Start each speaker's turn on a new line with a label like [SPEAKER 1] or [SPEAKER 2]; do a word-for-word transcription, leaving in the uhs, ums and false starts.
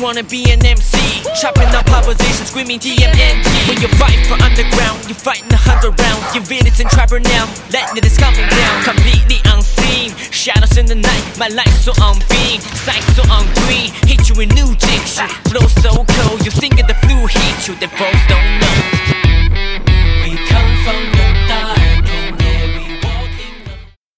[SPEAKER 1] wanna be an M C, chopping up opposition, screaming T M N T. When you fight for underground, you fighting a hundred rounds. Your videos in trapper now, lightning is coming down. Completely unseen, shadows in the night. My life so on beam, sight so on green. Hit you with new jigs, you blow so cold. You think of the flu hit you, the folks don't know. We come from